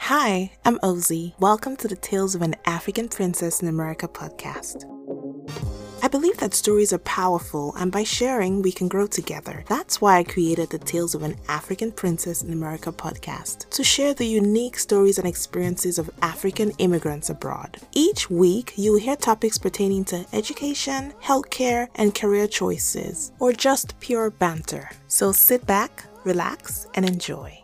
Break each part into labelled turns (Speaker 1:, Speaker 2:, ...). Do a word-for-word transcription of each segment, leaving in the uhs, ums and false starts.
Speaker 1: Hi, I'm Ozzy. Welcome to the Tales of an African Princess in America podcast. I believe that stories are powerful, and by sharing, we can grow together. That's why I created the Tales of an African Princess in America podcast, to share the unique stories and experiences of African immigrants abroad. Each week, you'll hear topics pertaining to education, healthcare, and career choices, or just pure banter. So sit back, relax, and enjoy.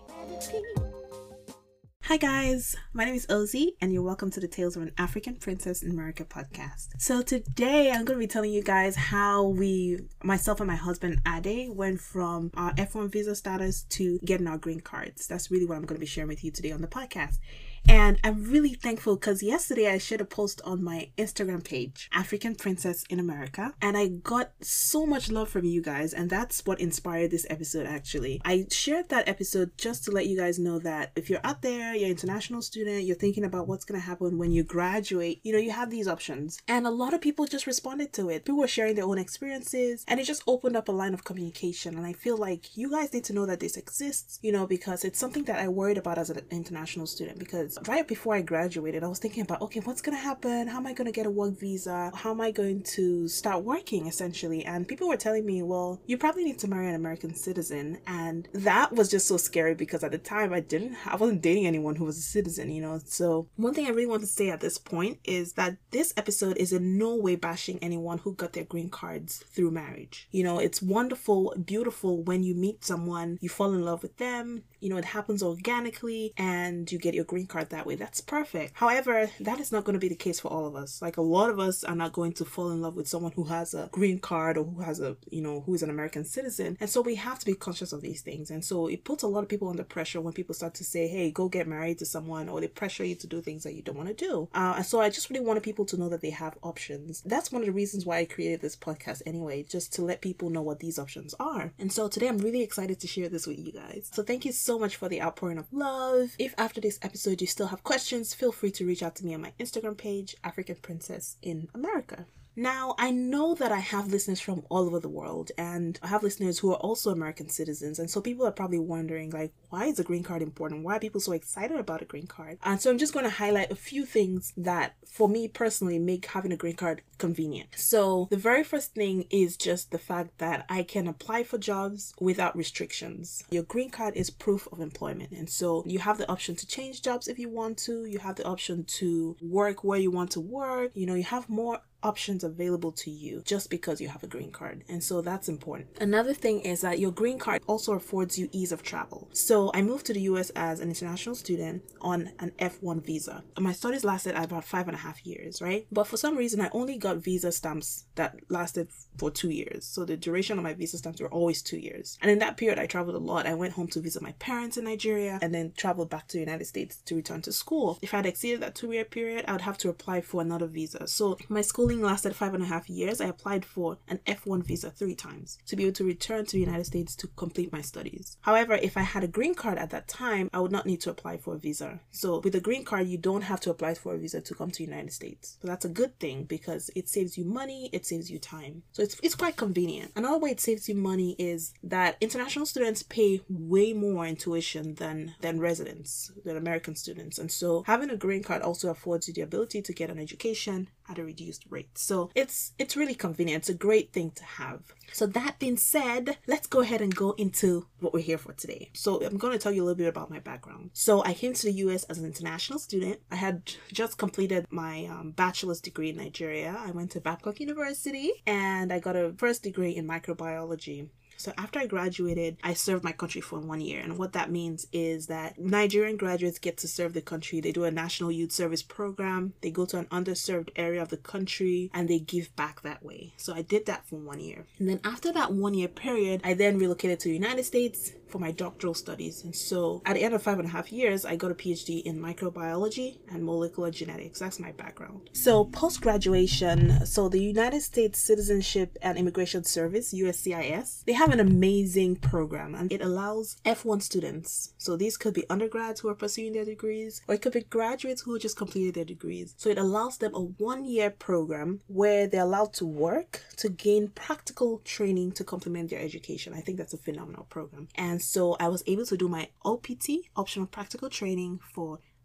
Speaker 1: Hi guys, my name is Ozzy and you're welcome to the Tales of an African Princess in America podcast. So today I'm going to be telling you guys how we, myself and my husband Ade, went from our F one visa status to getting our green cards. That's really what I'm going to be sharing with you today on the podcast. And I'm really thankful because yesterday I shared a post on my Instagram page, African Princess in America, and I got so much love from you guys, and that's what inspired this episode actually. I shared that episode just to let you guys know that if you're out there, you're an international student, you're thinking about what's going to happen when you graduate, you know, you have these options. And a lot of people just responded to it. People were sharing their own experiences, and it just opened up a line of communication. And I feel like you guys need to know that this exists, you know, because it's something that I worried about as an international student, because right before I graduated, I was thinking about, okay, what's going to happen? How am I going to get a work visa? How am I going to start working, essentially? And people were telling me, well, you probably need to marry an American citizen. And that was just so scary because at the time I didn't, I wasn't dating anyone who was a citizen, you know? So one thing I really want to say at this point is that this episode is in no way bashing anyone who got their green cards through marriage. You know, it's wonderful, beautiful when you meet someone, you fall in love with them, you know, it happens organically and you get your green card that way. That's perfect. However, that is not going to be the case for all of us. Like, a lot of us are not going to fall in love with someone who has a green card or who has a, you know, who is an American citizen. And so we have to be conscious of these things. And so it puts a lot of people under pressure when people start to say, hey, go get married to someone, or they pressure you to do things that you don't want to do. Uh, and so I just really wanted people to know that they have options. That's one of the reasons why I created this podcast anyway, just to let people know what these options are. And so today I'm really excited to share this with you guys. So thank you so much for the outpouring of love. If after this episode you still have questions, feel free to reach out to me on my Instagram page, African Princess in America. Now, I know that I have listeners from all over the world, and I have listeners who are also American citizens, and so people are probably wondering, like, why is a green card important? Why are people so excited about a green card? And so I'm just going to highlight a few things that, for me personally, make having a green card convenient. So the very first thing is just the fact that I can apply for jobs without restrictions. Your green card is proof of employment, and so you have the option to change jobs if you want to. You have the option to work where you want to work. You know, you have more options available to you just because you have a green card, and so that's important. Another thing is that your green card also affords you ease of travel. So I moved to the U S as an international student on an F one visa. My studies lasted about five and a half years, right? But for some reason I only got visa stamps that lasted for two years. So the duration of my visa stamps were always two years. And in that period I traveled a lot. I went home to visit my parents in Nigeria and then traveled back to the United States to return to school. If I had exceeded that two year period, I would have to apply for another visa. So my schooling lasted five and a half years. I applied for an F one visa three times to be able to return to the United States to complete my studies. However, if I had a green card at that time, I would not need to apply for a visa. So with a green card, you don't have to apply for a visa to come to the United States. So that's a good thing because it saves you money, it saves you time. So it's, it's quite convenient. Another way it saves you money is that international students pay way more in tuition than, than residents, than American students. And so having a green card also affords you the ability to get an education at a reduced rate. So it's it's really convenient. It's a great thing to have. So that being said, let's go ahead and go into what we're here for today. So I'm going to tell you a little bit about my background. So I came to the U S as an international student. I had just completed my um, bachelor's degree in Nigeria. I went to Babcock University and I got a first degree in microbiology. So after I graduated, I served my country for one year. And what that means is that Nigerian graduates get to serve the country. They do a national youth service program. They go to an underserved area of the country and they give back that way. So I did that for one year. And then after that one year period, I then relocated to the United States for my doctoral studies. And so at the end of five and a half years, I got a PhD in microbiology and molecular genetics. That's my background. So post-graduation, so the United States Citizenship and Immigration Service, U S C I S, they have an amazing program and it allows F one students. So these could be undergrads who are pursuing their degrees, or it could be graduates who just completed their degrees. So it allows them a one-year program where they're allowed to work to gain practical training to complement their education. I think that's a phenomenal program. And so I was able to do my O P T, optional practical training, for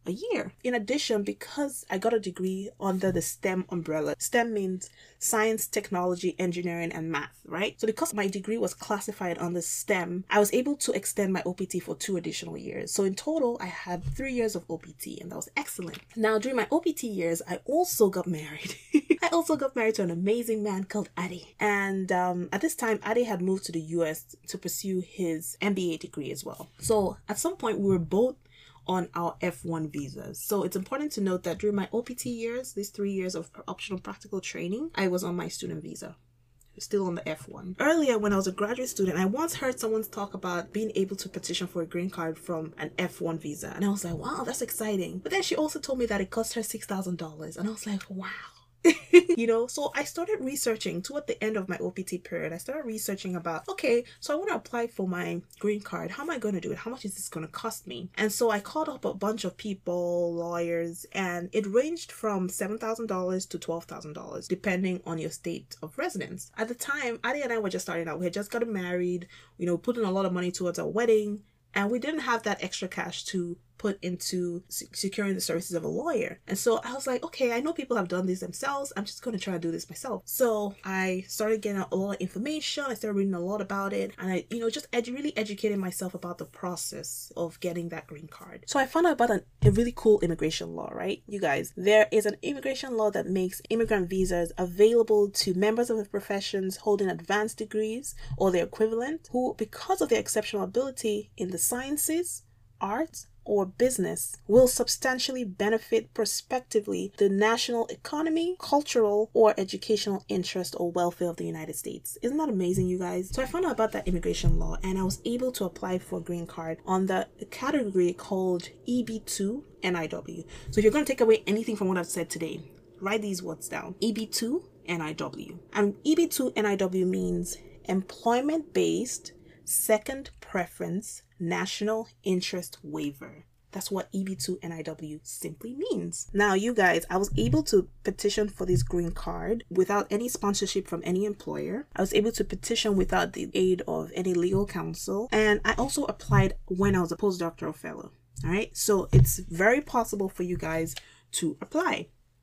Speaker 1: a year. In addition, because I got a degree under the STEM umbrella, STEM means science, technology, engineering, and math, right? So because my degree was classified under STEM, I was able to extend my O P T for two additional years. So in total, I had three years of O P T, and that was excellent. Now, during my O P T years, I also got married. I also got married to an amazing man called Adi. And um, at this time, Adi had moved to the U S to pursue his M B A degree as well. So at some point, we were both on our F one visas. So it's important to note that during my O P T years, these three years of optional practical training, I was on my student visa, still on the F one. Earlier, when I was a graduate student, I once heard someone talk about being able to petition for a green card from an F one visa. And I was like, wow, that's exciting. But then she also told me that it cost her six thousand dollars. And I was like, wow. You know, so I started researching toward the end of my O P T period. I started researching about, okay, so I want to apply for my green card. How am I going to do it? How much is this going to cost me? And so I called up a bunch of people, lawyers, and it ranged from seven thousand dollars to twelve thousand dollars, depending on your state of residence. At the time, Adi and I were just starting out. We had just gotten married, you know, putting a lot of money towards our wedding, and we didn't have that extra cash to put into securing the services of a lawyer. And so I was like, okay, I know people have done this themselves. I'm just going to try to do this myself. So I started getting a lot of information. I started reading a lot about it. And I, you know, just edu- really educating myself about the process of getting that green card. So I found out about an, a really cool immigration law, right? You guys, there is an immigration law that makes immigrant visas available to members of the professions holding advanced degrees or their equivalent who, because of their exceptional ability in the sciences, arts, or business, will substantially benefit prospectively the national economy, cultural, or educational interest or welfare of the United States. Isn't that amazing, you guys? So I found out about that immigration law, and I was able to apply for a green card on the category called E B two N I W. So if you're going to take away anything from what I've said today, write these words down. E B two N I W. And E B two N I W means employment-based second preference national interest waiver. That's what E B two N I W simply means. Now, you guys, I was able to petition for this green card without any sponsorship from any employer. I was able to petition without the aid of any legal counsel. And I also applied when I was a postdoctoral fellow. All right. So it's very possible for you guys to apply.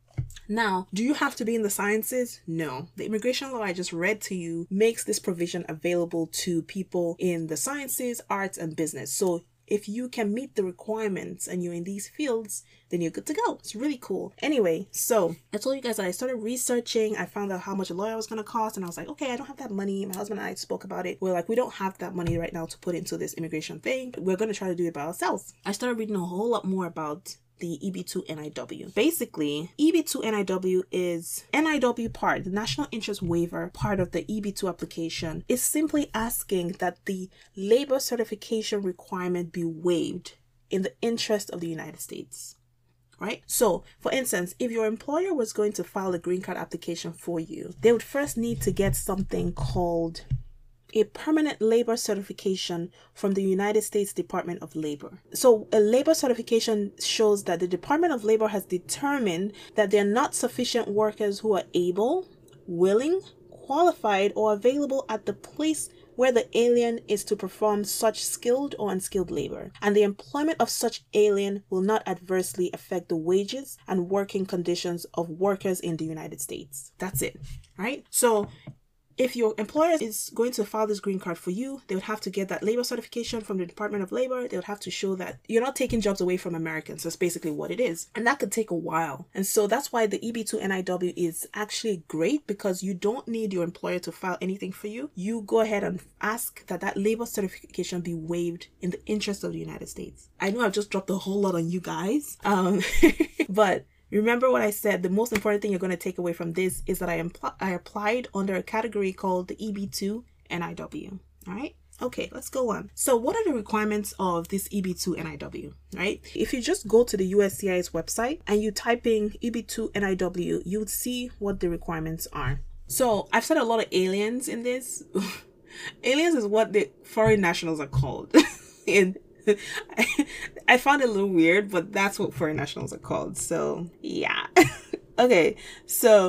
Speaker 1: Now, do you have to be in the sciences? No. The immigration law I just read to you makes this provision available to people in the sciences, arts, and business. So if you can meet the requirements and you're in these fields, then you're good to go. It's really cool. Anyway, so I told you guys that I started researching. I found out how much a lawyer was going to cost. And I was like, okay, I don't have that money. My husband and I spoke about it. We're like, we don't have that money right now to put into this immigration thing. We're going to try to do it by ourselves. I started reading a whole lot more about the E B two N I W. Basically, E B two N I W is N I W part, the national interest waiver part of the E B two application, is simply asking that the labor certification requirement be waived in the interest of the United States. Right? So, for instance, if your employer was going to file a green card application for you, they would first need to get something called a permanent labor certification from the United States Department of Labor. So a labor certification shows that the Department of Labor has determined that there are not sufficient workers who are able, willing, qualified, or available at the place where the alien is to perform such skilled or unskilled labor, and the employment of such alien will not adversely affect the wages and working conditions of workers in the United States. That's it, right? So if your employer is going to file this green card for you, they would have to get that labor certification from the Department of Labor. They would have to show that you're not taking jobs away from Americans. That's basically what it is. And that could take a while. And so that's why the E B two N I W is actually great, because you don't need your employer to file anything for you. You go ahead and ask that that labor certification be waived in the interest of the United States. I know I've just dropped a whole lot on you guys, um, but remember what I said. The most important thing you're going to take away from this is that I, impl- I applied under a category called the E B two N I W. All right. Okay, let's go on. So what are the requirements of this E B two N I W, right? If you just go to the U S C I S website and you type in E B two N I W, you would see what the requirements are. So I've said a lot of aliens in this. Aliens is what the foreign nationals are called. in I found it a little weird, but that's what foreign nationals are called. So yeah. Okay. So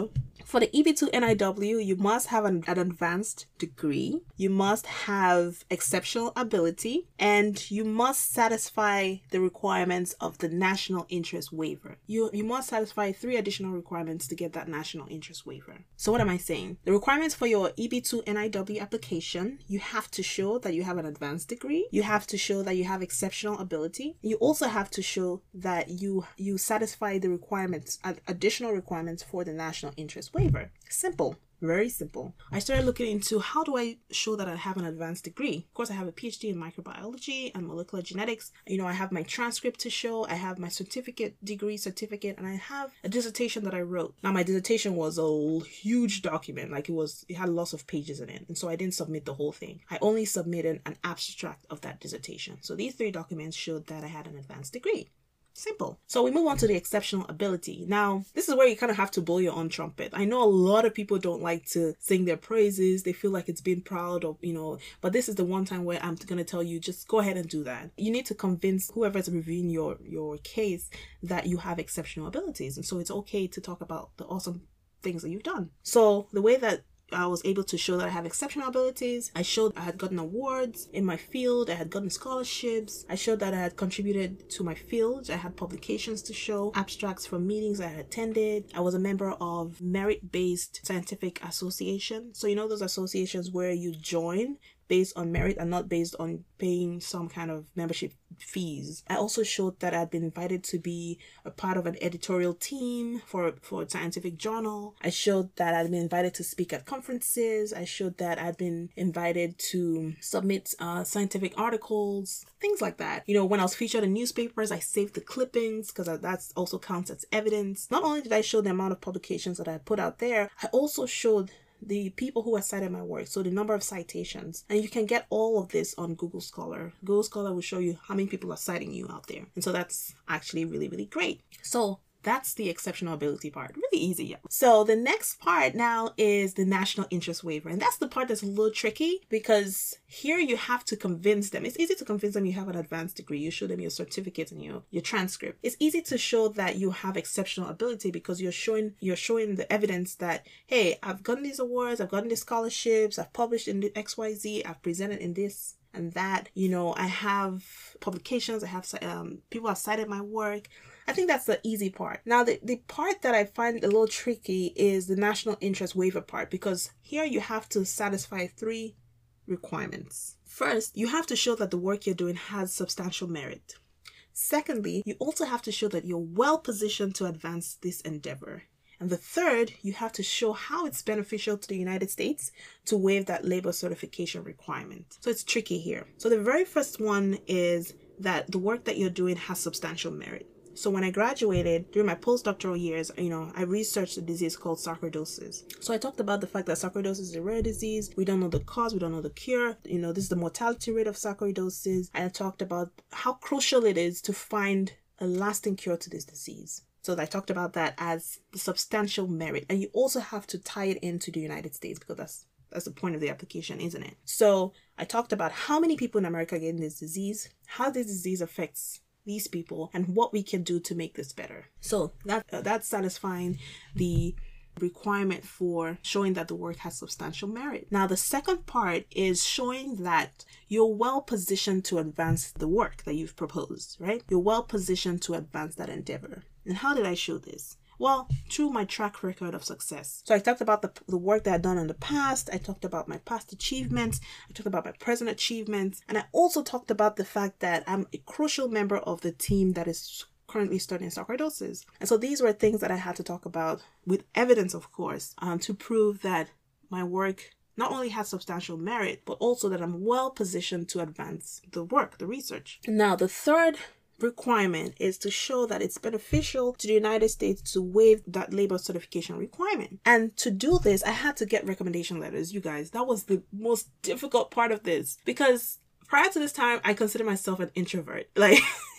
Speaker 1: for the E B two N I W, you must have an, an advanced degree, you must have exceptional ability, and you must satisfy the requirements of the national interest waiver. You, you must satisfy three additional requirements to get that national interest waiver. So what am I saying? The requirements for your E B two N I W application, you have to show that you have an advanced degree, you have to show that you have exceptional ability, you also have to show that you you satisfy the requirements, additional requirements for the national interest waiver. Simple. Very simple. I started looking into how do I show that I have an advanced degree. Of course, I have a P H D in microbiology and molecular genetics. You know, I have my transcript to show, I have my certificate, degree certificate, and I have a dissertation that I wrote. Now, my dissertation was a huge document. Like it was, it had lots of pages in it. And so I didn't submit the whole thing. I only submitted an abstract of that dissertation. So these three documents showed that I had an advanced degree. Simple. So we move on to the exceptional ability. Now, this is where you kind of have to blow your own trumpet. I know a lot of people don't like to sing their praises. They feel like it's being proud of, you know, but this is the one time where I'm going to tell you, just go ahead and do that. You need to convince whoever's reviewing your, your case that you have exceptional abilities. And so it's okay to talk about the awesome things that you've done. So the way that I was able to show that I have exceptional abilities. I showed I had gotten awards in my field. I had gotten scholarships. I showed that I had contributed to my field. I had publications to show, abstracts from meetings I had attended. I was a member of merit-based scientific association. So you know those associations where you join based on merit and not based on paying some kind of membership fees. I also showed that I'd been invited to be a part of an editorial team for, for a scientific journal. I showed that I'd been invited to speak at conferences. I showed that I'd been invited to submit uh, scientific articles, things like that. You know, when I was featured in newspapers, I saved the clippings because that also counts as evidence. Not only did I show the amount of publications that I put out there, I also showed the people who have cited my work, so the number of citations. And you can get all of this on Google Scholar. Google Scholar will show you how many people are citing you out there. And so that's actually really, really great. So that's the exceptional ability part. Really easy. So the next part now is the national interest waiver. And that's the part that's a little tricky because here you have to convince them. It's easy to convince them you have an advanced degree. You show them your certificate and your, your transcript. It's easy to show that you have exceptional ability because you're showing you're showing the evidence that, hey, I've gotten these awards, I've gotten these scholarships, I've published in the X Y Z, I've presented in this and that. You know, I have publications, I have um, people have cited my work. I think that's the easy part. Now, the, the part that I find a little tricky is the national interest waiver part, because here you have to satisfy three requirements. First, you have to show that the work you're doing has substantial merit. Secondly, you also have to show that you're well positioned to advance this endeavor. And the third, you have to show how it's beneficial to the United States to waive that labor certification requirement. So it's tricky here. So the very first one is that the work that you're doing has substantial merit. So when I graduated, during my postdoctoral years, you know, I researched a disease called sarcoidosis. So I talked about the fact that sarcoidosis is a rare disease. We don't know the cause. We don't know the cure. You know, this is the mortality rate of sarcoidosis. And I talked about how crucial it is to find a lasting cure to this disease. So I talked about that as the substantial merit. And you also have to tie it into the United States because that's That's the point of the application, isn't it? So I talked about how many people in America get this disease, how this disease affects these people, and what we can do to make this better. So that uh, that's satisfying the requirement for showing that the work has substantial merit. Now, the second part is showing that you're well positioned to advance the work that you've proposed, right? You're well positioned to advance that endeavor. And how did I show this? Well, through my track record of success. So I talked about the, the work that I've done in the past. I talked about my past achievements. I talked about my present achievements. And I also talked about the fact that I'm a crucial member of the team that is currently studying sarcoidosis. And so these were things that I had to talk about with evidence, of course, um, to prove that my work not only has substantial merit, but also that I'm well positioned to advance the work, the research. Now, the third requirement is to show that it's beneficial to the United States to waive that labor certification requirement. And to do this, I had to get recommendation letters. You guys, that was the most difficult part of this, because prior to this time, I consider myself an introvert. Like,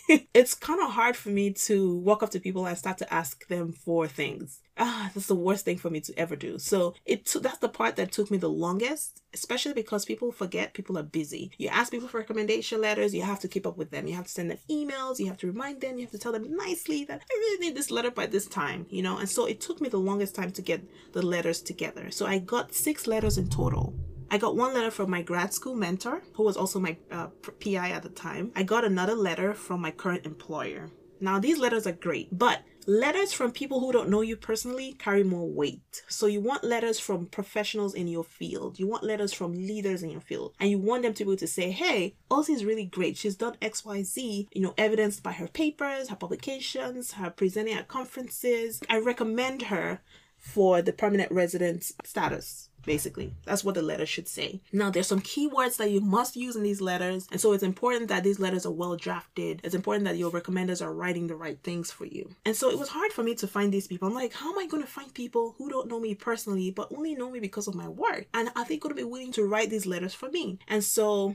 Speaker 1: It's kind of hard for me to walk up to people and start to ask them for things. Ah, that's the worst thing for me to ever do. So it t- that's the part that took me the longest, especially because people forget, people are busy. You ask people for recommendation letters, you have to keep up with them. You have to send them emails, you have to remind them, you have to tell them nicely that I really need this letter by this time, you know? And so it took me the longest time to get the letters together. So I got six letters in total. I got one letter from my grad school mentor, who was also my uh, P I at the time. I got another letter from my current employer. Now, these letters are great, but letters from people who don't know you personally carry more weight. So you want letters from professionals in your field. You want letters from leaders in your field. And you want them to be able to say, hey, Ozzy is really great. She's done X, Y, Z, you know, evidenced by her papers, her publications, her presenting at conferences. I recommend her for the permanent resident status. Basically, that's what the letter should say. Now, there's some keywords that you must use in these letters. And so it's important that these letters are well drafted. It's important that your recommenders are writing the right things for you. And so it was hard for me to find these people. I'm like, how am I going to find people who don't know me personally, but only know me because of my work? And are they going to be willing to write these letters for me? And so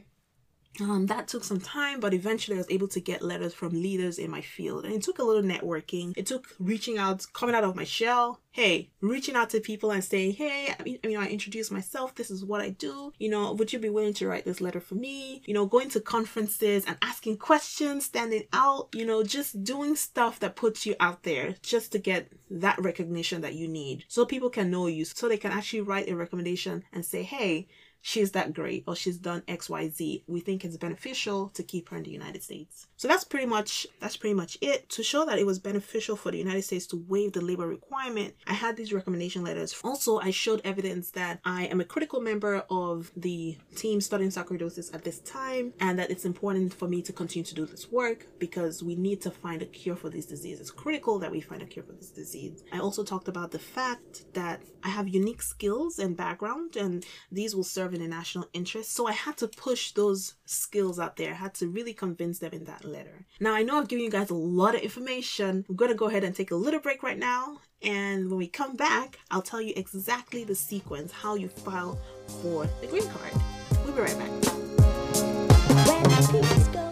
Speaker 1: Um, that took some time, but eventually I was able to get letters from leaders in my field. And it took a little networking. It took reaching out, coming out of my shell. Hey, reaching out to people and saying, hey, I mean, you know, I introduce myself. This is what I do. You know, would you be willing to write this letter for me? You know, going to conferences and asking questions, standing out, you know, just doing stuff that puts you out there just to get that recognition that you need. So people can know you, so they can actually write a recommendation and say, hey, she's that great, or she's done X, Y, Z. We think it's beneficial to keep her in the United States. So that's pretty much that's pretty much it. To show that it was beneficial for the United States to waive the labor requirement, I had these recommendation letters. Also, I showed evidence that I am a critical member of the team studying sarcoidosis at this time, and that it's important for me to continue to do this work because we need to find a cure for this disease. It's critical that we find a cure for this disease. I also talked about the fact that I have unique skills and background, and these will serve in a national interest. So I had to push those skills out there. I had to really convince them in that letter. Now, I know I've given you guys a lot of information. I'm going to go ahead and take a little break right now. And when we come back, I'll tell you exactly the sequence, how you file for the green card. We'll be right back. Let's go.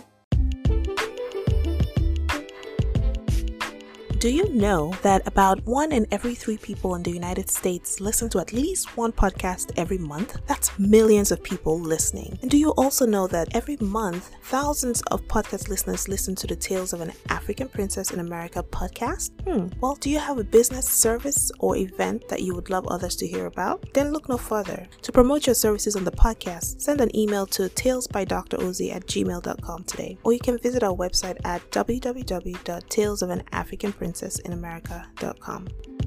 Speaker 1: Do you know that about one in every three people in the United States listen to at least one podcast every month? That's millions of people listening. And do you also know that every month, thousands of podcast listeners listen to the Tales of an African Princess in America podcast? Hmm. Well, do you have a business, service, or event that you would love others to hear about? Then look no further. To promote your services on the podcast, send an email to tales by d r ozzy at gmail dot com today. Or you can visit our website at w w w dot tales of an african princess in america dot com.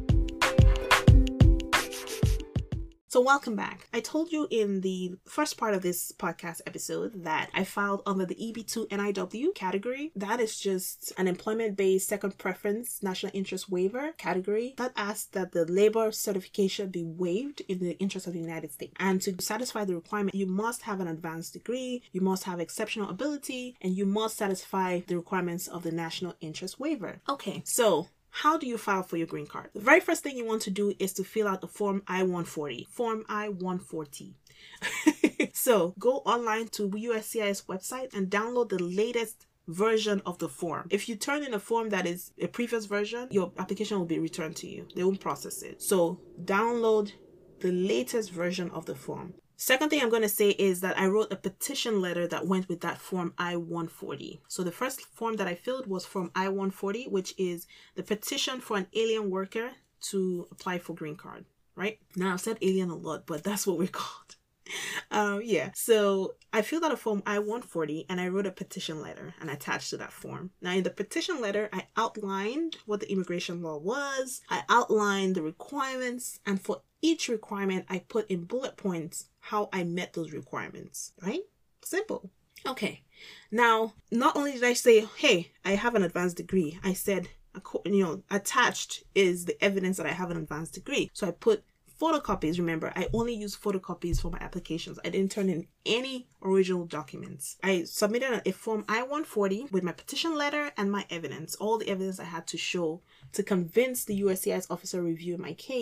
Speaker 1: So welcome back. I told you in the first part of this podcast episode that I filed under the E B two N I W category. That is just an employment-based second preference national interest waiver category that asks that the labor certification be waived in the interest of the United States. And to satisfy the requirement, you must have an advanced degree, you must have exceptional ability, and you must satisfy the requirements of the national interest waiver. Okay, so how do you file for your green card? The very first thing you want to do is to fill out the Form I one forty. Form I one forty. So go online to U S C I S website and download the latest version of the form. If you turn in a form that is a previous version, your application will be returned to you. They won't process it. So download the latest version of the form. Second thing I'm going to say is that I wrote a petition letter that went with that Form I one forty. So the first form that I filled was Form I one forty, which is the petition for an alien worker to apply for green card, right? Now, I've said alien a lot, but that's what we're called. Um, yeah, so I filled out a Form I one forty and I wrote a petition letter and attached to that form. Now, in the petition letter, I outlined what the immigration law was. I outlined the requirements, and for each requirement, I put in bullet points how I met those requirements, right? Simple. Okay. Now, not only did I say, hey, I have an advanced degree, I said, you know, attached is the evidence that I have an advanced degree. So I put photocopies. Remember, I only use photocopies for my applications. I didn't turn in any original documents. I submitted a Form I one forty with my petition letter and my evidence, all the evidence I had to show to convince the U S C I S officer reviewing my case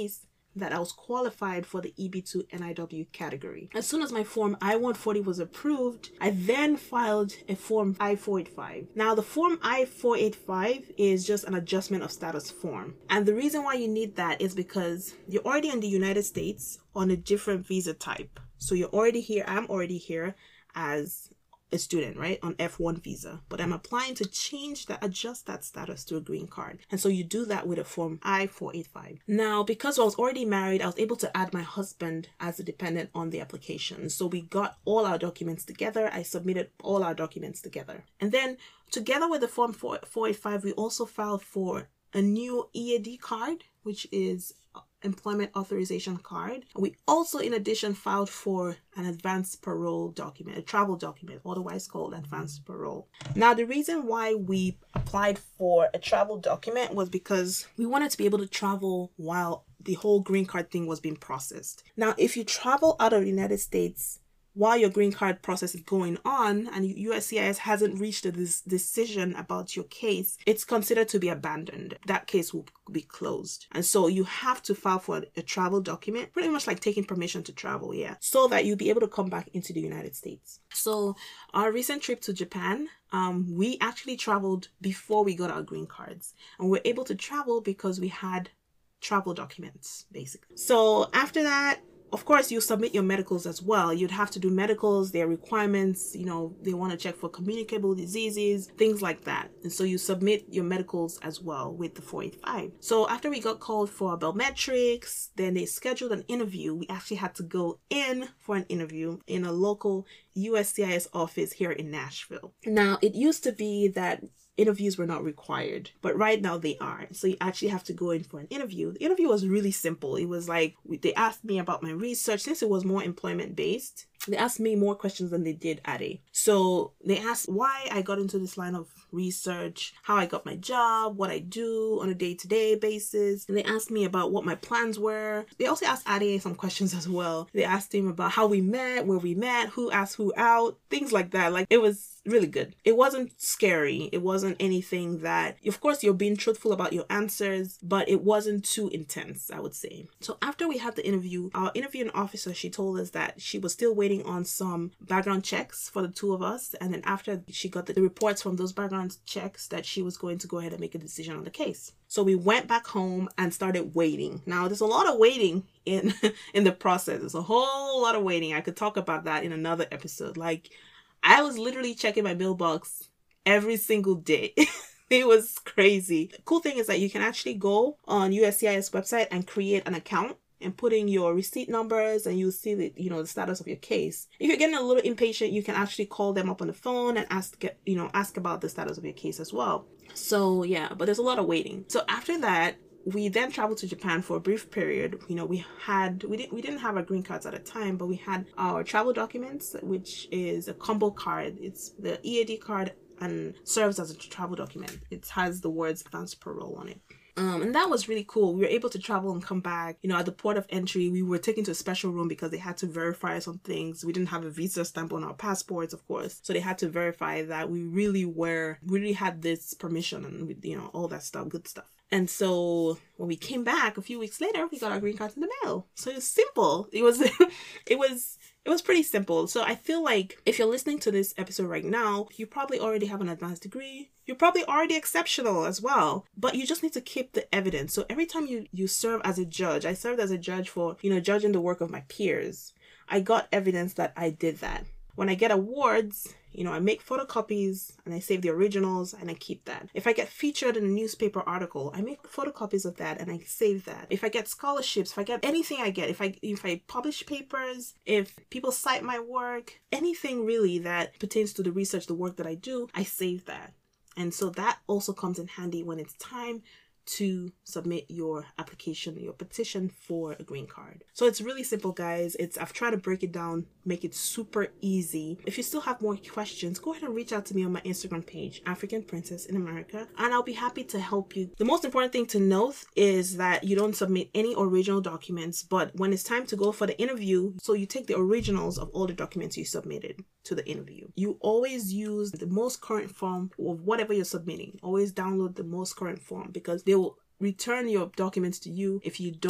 Speaker 1: that I was qualified for the E B two N I W category. As soon as my form I one forty was approved, I then filed a form I four eighty-five. Now the form I four eighty-five is just an adjustment of status form. And the reason why you need that is because you're already in the United States on a different visa type. So you're already here, I'm already here as a student, right, on F one visa, but I'm applying to change that, adjust that status to a green card. And so you do that with a form I four eighty-five. Now, because I was already married, I was able to add my husband as a dependent on the application. So we got all our documents together. I submitted all our documents together. And then together with the form four eighty-five, we also filed for a new E A D card, which is employment authorization card. We also, in addition, filed for an advanced parole document, a travel document, otherwise called advanced parole. Now, the reason why we applied for a travel document was because we wanted to be able to travel while the whole green card thing was being processed. Now, if you travel out of the United States while your green card process is going on and U S C I S hasn't reached a this decision about your case, it's considered to be abandoned. That case will be closed. And so you have to file for a travel document, pretty much like taking permission to travel, yeah, so that you'll be able to come back into the United States. So our recent trip to Japan, um, we actually traveled before we got our green cards. And we're able to travel because we had travel documents, basically. So after that, of course, you submit your medicals as well. You'd have to do medicals, their requirements, you know, they want to check for communicable diseases, things like that. And so you submit your medicals as well with the four eighty-five. So after we got called for biometrics, then they scheduled an interview. We actually had to go in for an interview in a local U S C I S office here in Nashville. Now, it used to be that interviews were not required, but right now they are. So you actually have to go in for an interview. The interview was really simple. It was like, they asked me about my research. Since it was more employment based, they asked me more questions than they did Ade. So they asked why I got into this line of research, how I got my job, what I do on a day-to-day basis. And they asked me about what my plans were. They also asked Ade some questions as well. They asked him about how we met, where we met, who asked who out, things like that. Like, it was really good. It wasn't scary. It wasn't anything that, of course, you're being truthful about your answers, but it wasn't too intense, I would say. So after we had the interview, our interviewing officer, she told us that she was still waiting on some background checks for the two of us. And then after she got the, the reports from those background checks, that she was going to go ahead and make a decision on the case. So we went back home and started waiting. Now, there's a lot of waiting in, in the process. There's a whole lot of waiting. I could talk about that in another episode. Like, I was literally checking my mailbox every single day. It was crazy. The cool thing is that you can actually go on U S C I S website and create an account and put in your receipt numbers, and you'll see the, you know, the status of your case. If you're getting a little impatient, you can actually call them up on the phone and ask, you know, ask about the status of your case as well. So yeah, but there's a lot of waiting. So after that, we then traveled to Japan for a brief period. You know, we had, we didn't, we didn't have our green cards at the time, but we had our travel documents, which is a combo card. It's the E A D card and serves as a travel document. It has the words advanced parole on it. Um, and that was really cool. We were able to travel and come back. You know, at the port of entry, we were taken to a special room because they had to verify some things. We didn't have a visa stamp on our passports, of course. So they had to verify that we really were, we really had this permission and, you know, all that stuff, good stuff. And so when we came back a few weeks later, we got our green cards in the mail. So it was simple. It was, it was, it was pretty simple. So I feel like if you're listening to this episode right now, you probably already have an advanced degree. You're probably already exceptional as well, but you just need to keep the evidence. So every time you, you serve as a judge, I served as a judge for, you know, judging the work of my peers. I got evidence that I did that. When I get awards, you know, I make photocopies and I save the originals and I keep that. If I get featured in a newspaper article, I make photocopies of that and I save that. If I get scholarships, if I get anything I get, if I if I publish papers, if people cite my work, anything really that pertains to the research, the work that I do, I save that. And so that also comes in handy when it's time to submit your application, your petition for a green card. So it's really simple, guys. It's I've tried to break it down, make it super easy. If you still have more questions, go ahead and reach out to me on my Instagram page, African Princess in America, and I'll be happy to help you. The most important thing to note is that you don't submit any original documents, but when it's time to go for the interview, so you take the originals of all the documents you submitted to the interview. You always use the most current form of whatever you're submitting. Always download the most current form because they will return your documents to you if you don't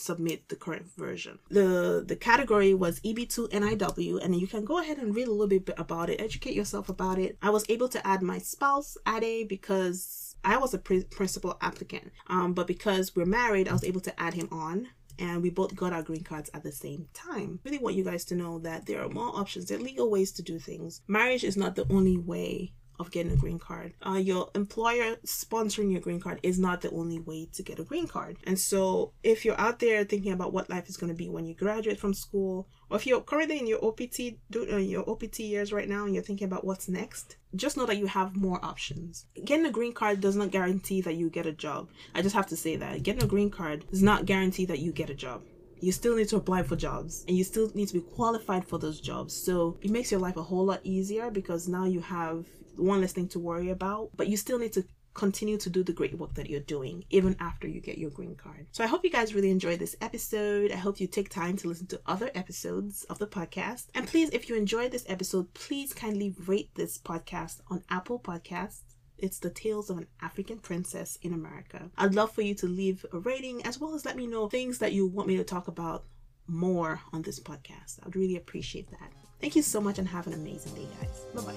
Speaker 1: submit the current version. The the category was E B two N I W, and you can go ahead and read a little bit about it, educate yourself about it. I was able to add my spouse, Ade, because I was a pri- principal applicant, um, but because we're married, I was able to add him on. And we both got our green cards at the same time. I really want you guys to know that there are more options. There are legal ways to do things. Marriage is not the only way of getting a green card. Uh, your employer sponsoring your green card is not the only way to get a green card. And so if you're out there thinking about what life is going to be when you graduate from school, or if you're currently in your O P T, uh, your O P T years right now and you're thinking about what's next, just know that you have more options. Getting a green card does not guarantee that you get a job. I just have to say that. Getting a green card does not guarantee that you get a job. You still need to apply for jobs, and you still need to be qualified for those jobs. So it makes your life a whole lot easier because now you have one less thing to worry about, but you still need to continue to do the great work that you're doing even after you get your green card. So I hope you guys really enjoyed this episode. I hope you take time to listen to other episodes of the podcast. And please, if you enjoyed this episode, please kindly rate this podcast on Apple Podcasts. It's the Tales of an African Princess in America. I'd love for you to leave a rating as well as let me know things that you want me to talk about more on this podcast. I'd really appreciate that. Thank you so much and have an amazing day, guys. Bye-bye.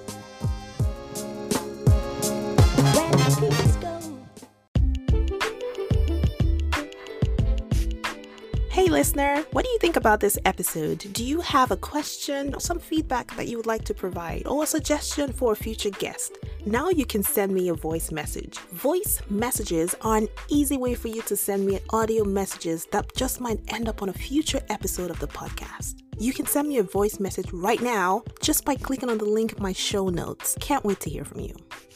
Speaker 1: Hey listener, what do you think about this episode? Do you have a question, some feedback that you would like to provide, or a suggestion for a future guest? Now you can send me a voice message. Voice messages are an easy way for you to send me audio messages that just might end up on a future episode of the podcast. You can send me a voice message right now just by clicking on the link in my show notes. Can't wait to hear from you.